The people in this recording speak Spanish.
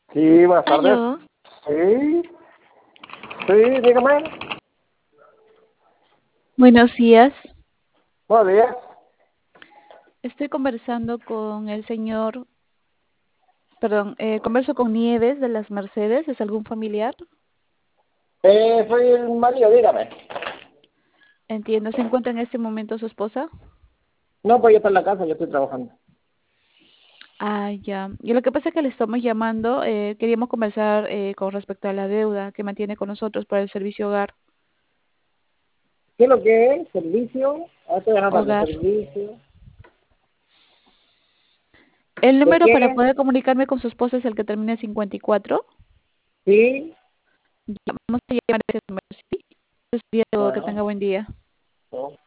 Sí, buenas tardes. Aló, Sí, sí, dígame. buenos días. Buenos días. Estoy conversando con el señor, perdón, converso con Nieves de las Mercedes. ¿Es algún familiar? Soy el marido, dígame. Entiendo, ¿se encuentra en este momento su esposa? No, pues yo estoy en la casa, yo estoy trabajando. Ah, ya. Y lo que pasa es que le estamos llamando, queríamos conversar con respecto a la deuda que mantiene con nosotros para el servicio hogar. ¿Qué es lo que es? ¿Servicio? Ah, estoy anotando, Hogar. servicio. El ¿De número para qué? poder comunicarme con su esposa es el que termina en 54. Sí. Ya, vamos a llamar a ese número, ¿sí? Eso sería todo. Que Bueno, tenga buen día. no.